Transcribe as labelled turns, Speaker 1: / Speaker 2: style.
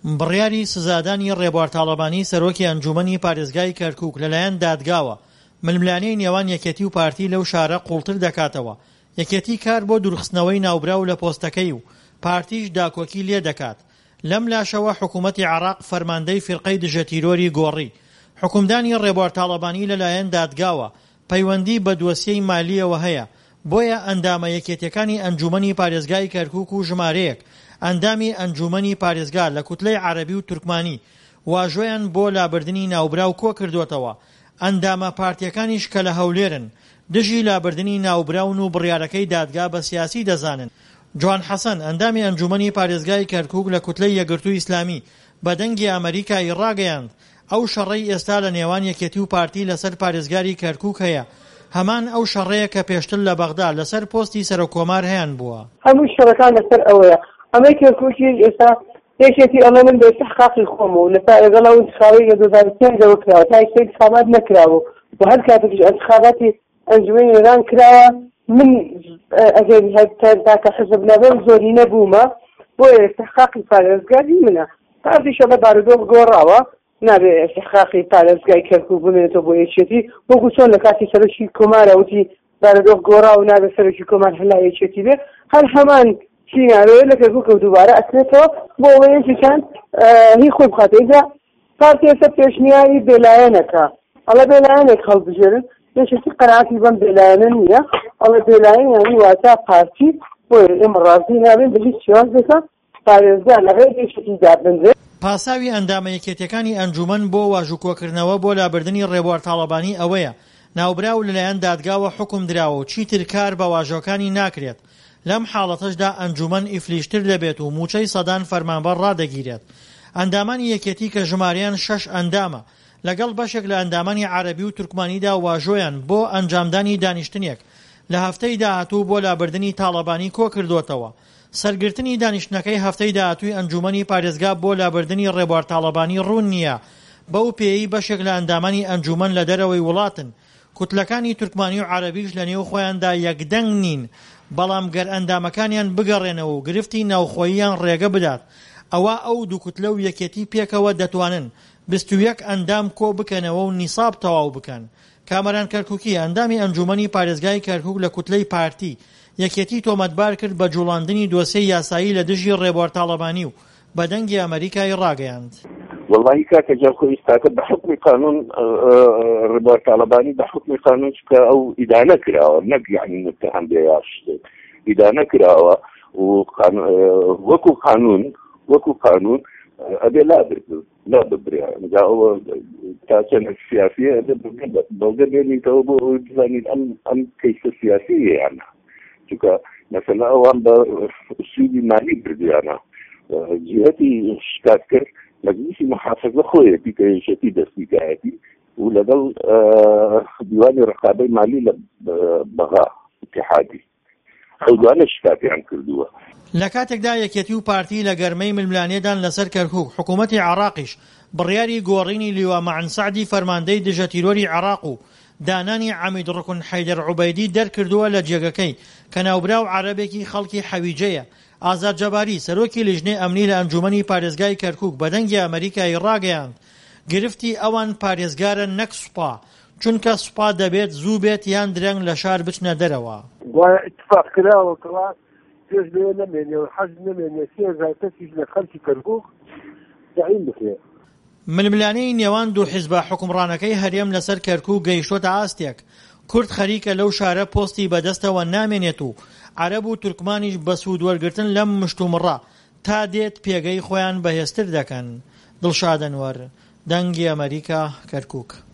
Speaker 1: بڕیاری سزادانی ڕێبوار تاڵەبانی سەرۆکی ئەنجومەنی پارێزگای کەرکووک لەلایەن دادگاوە ململانەی نێوان یەکێتی و پارتی لەو شارە قوڵتر دەکاتەوە. یەکێتی کار بۆ دوورخستنەوەی ناوبراو لە پۆستەکەی و پارتیش داکۆکی لێ دەکات. لەم لاشەوە حکوومەتی عێراق فەرماندەی فیرقەی دژە تیرۆری گۆڕی. حکومدانی ڕێبوار تاڵەبانی لەلایەن دادگاوە پەیوەندی بە دۆسیەی مالیەوە هەیە، بۆیە ئەندامە یەکێتیەکانی ئەنجومەنی پارێزگای کەرکووک و ژمارەیەک ئەندامی ئەنجومەنی پارێزگا لە کوتلەی عەرەبی و تورکمانی واژۆیان بۆ لابردنی ناوبراو کۆ کردوتەوە. ئەندامە پارتیەکانیش کە لە هەولێرن دژی لابردنی ناوبراون و بڕیارەکەی دادگا بە سیاسی دەزانن. جوان حەسەن ئەندامی ئەنجومەنی پارێزگای کەرکووک لە کوتلەی یەکگرتووی ئیسلامی بە دەنگی ئەمریکای ڕاگەیاند ئەو شەڕەی ئێستا لە نێوان یەکێتی و پارتی لەسەر پارێزگاری کەرکووک هەیە هەمان ئەو شەڕەیە کە پێشتر لە بەغدا لەسەر پۆستی سەرۆکۆمار هەیان بووە.
Speaker 2: هەموو شەڕەکان لەسەر ئەوەیە. ئەمەی کەرکووکی ئێستا یەکێتی ئەمە من بە استحقاقی خۆمەوە لە لەگەڵ ئەو انتخابەی لە 2005 کراوە تا ئێستا انتخابات نەکراوە و هەر کاتێکیش انتخاباتی ئەنجومەنی ئێران کراوە من ئەگەر تاکە حزب نەبەر زۆری نەبوومە بۆیە استحقاقی پارێزگاری منە. پارتیشە بە بارودۆخ گۆڕاوە نابێ استحقاقی پارێزگای کەرکووک بمێنێتەوە بۆ یەکێتی وەکو چۆن لە کاتی سەرۆکی کۆمارە وتی بارودۆخ گۆڕاوە نابێ سەرۆکی کۆمار هەلا یەکێتی بێ هەر هەمان چیناوێ لە کەرکووک و دووبارە ئەکرێتەوە بۆ ئەوەیەکیان هی خۆی بخاتە ئیجا پارتی ئێستا پێشنیاری بێلایەنەکە ئەڵە بێلایەنێک هەڵبژێرن یەکێتی قەناعەتی بەم بێلایەنە نییە ئەڵە بێلایەن یانی واتە پارتی بۆیە ئێمە ڕازی نابێن بە هیچ شێوازێکە پارێزگا لەغێر یەکێتی دابنرێت.
Speaker 1: پاساوی ئەندامە یەکێتیەکانی ئەنجومەن بۆ واژووکۆکردنەوە بۆ لابردنی ڕێبوار تاڵەبانی ئەوەیە ناوبراو لەلایەن دادگاوە حکم دراوە و چیتر کار بە واژۆکانی ناکرێت. لەم حاڵەتەشدا ئەنجومەن ئیفلیشتر دەبێت و موچەی سەدان فەرمانبەر ڕادەگیرێت. ئەندامانی یەکێتی کە ژماریان 6 ئەندامە لەگەڵ بەشێک لە ئەندامانی عەرەبی و تورکمانیدا واژۆیان بۆ ئەنجامدانی دانیشتنێک لە هەفتەی داهاتوو بۆ لابردنی تاڵەبانی کۆ کردوتەوە. سەرگرتنی دانیشتنەکەی هەفتەی داهاتووی ئەنجومەنی پارێزگا بۆ لابردنی ڕێبوار تاڵەبانی ڕوون نییە. بەو پێیی بەشێک لە ئەندامانی ئەنجومەن لە دەرەوەی وڵاتن. کوتلەکانی تورکمانی و عەرەبیش لە نێو خۆیاندا یەکدەنگ نین، بەڵام گەر ئەندامەکانیان بگەڕێنەوە و گرفتی ناوخۆییان ڕێگە بدات ئەوە ئەو دوو کوتلە و یەکێتی پێکەوە دەتوانن 21 ئەندام کۆ بکەنەوە و نیساب تەواو بکەن. کامەران کەرکووکی ئەندامی ئەنجومەنی پارێزگای کەرکووک لە کوتلەی پارتی یەکێتی تۆمەتبار کرد بە جوڵاندنی دۆسیەی یاسایی لە دژی ڕێبوار تاڵەبانی و بە دەنگی ئەمریکای ڕاگەیاند.
Speaker 3: والله كاكا جاكو استاكد بحكم قانون رباط طالباني بحكم قانون او ادانه كراوه نك يعني متهم بياش ادانه كراوه وكو قانون ابي لا ببري جاءوا تاكن السياسيه بلغه اللي تو يعني ام كيس سياسيه يعني شكا مثلا اوان بسيدي مالي بديانا جهتي شكاكر مجلس محافظة خوية بكيشتي دستيقاتي ولقل ديوان الرقابة المالي بغاء اتحادي أو دوانا شكاتي عن كردوها.
Speaker 1: لكاتێکدا یەکێتی و پارتی لە گەرمەی ململانێدان لەسەر کەرکووک حکوومەتی عێراقیش بڕیاری گۆڕینی لیوا مەعەن سەعدی فەرماندەی دژە تیرۆری عێراق و دانانی عەمید ڕکن حەیدەر عوبەیدی دەرکردووە لە جێگەکەی کە ناوبراو عەرەبێکی خەڵکی حەویجەیە. ئازاد جەباری سەرۆکی لیژنەی ئەمنی لە ئەنجومەنی پارێزگای کەرکووک بە دەنگی ئەمریکای ڕاگەیاند گرفتی ئەوان پارێزگارە نەک سوپا چونکە سوپا دەبێت زوو بێت یان درەنگ لە شار بچنە دەرەوە.
Speaker 4: اتفاق کراوەکەوە پێش لێ نەمێنێ و حەز نەمێنێ 3000 کەسیش لە خەڵکی کەرکووک تعیین بکرێت.
Speaker 1: ململانەی نێوان دوو حیزبە حکومڕانەکەی هەرێم لەسەر کەرکووک گەیشتۆتە ئاستێک. کورد خەریکە لەو شارە پۆستی بەدەستەوە نامێنێت و عەرەب و تورکمانیش بە سوود وەرگرتن لەم مشتومڕە تا دێت پێگەی خۆیان بەهێزتر دەکەن. دڵشاد ئەنوەر، دەنگی ئەمریکا، کەرکووک.